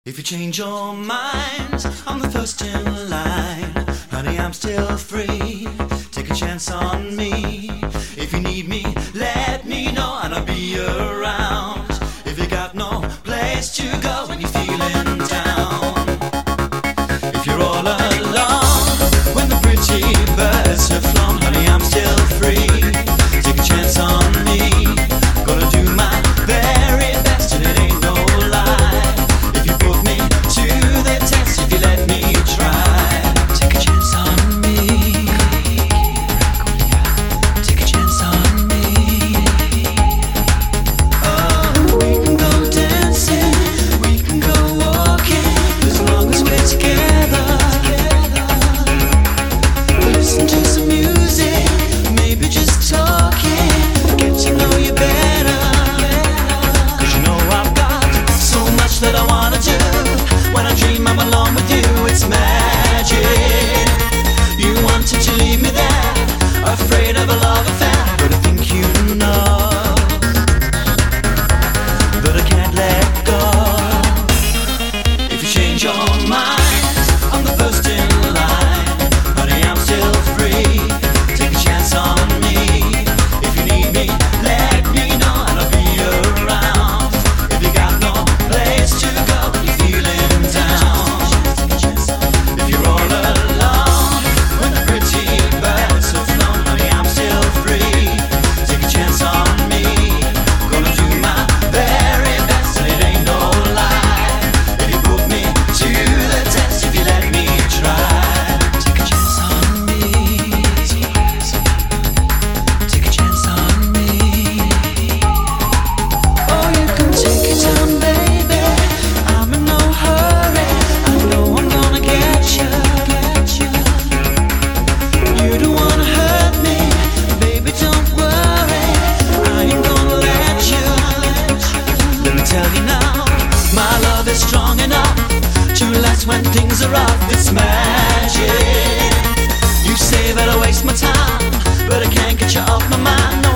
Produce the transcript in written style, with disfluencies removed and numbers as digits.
If you change your mind, I'm the first in line. Honey, I'm still free. Take a chance on me. If you need me, let me know and I'll be around. If you got no place to go when you're feeling down. If you're all alone when the pretty birds have flown, honey, I'm still free. Take a chance on me. Gonna do my very best and it ain't no lie. If you put me to the test, if you let me try. Take a chance on me. Take a chance on me. Oh, we can go dancing, we can go walking, as long as we're together. Listen to some music, maybe just talking, get to know you better. Cause you know I've got so much that I wanna do. When I dream I'm alone with you, it's magic. You wanted to leave me there, afraid of a love affair, but I think you know that I can't let go. If you change your mind, I'm the first in line. Honey, I'm still free. Take a chance on me. If you need me, let me know and I'll be around. If you got no place to go when you're feeling down. If you're all alone when the pretty birds have flown, honey, I'm still free. Take a chance on me. Gonna do my very best and it ain't no lie. If you put me to the test, if you let me try. Take a chance on me. Take a chance on me. Oh, you can take your time, baby. I'm in no hurry. I know I'm gonna get you. You don't wanna hurt me, baby, don't worry. I ain't gonna let you. Let me tell you now, my love is strong enough to last when things are rough. It's magic. You say that I waste my time, but I can't get you off my mind.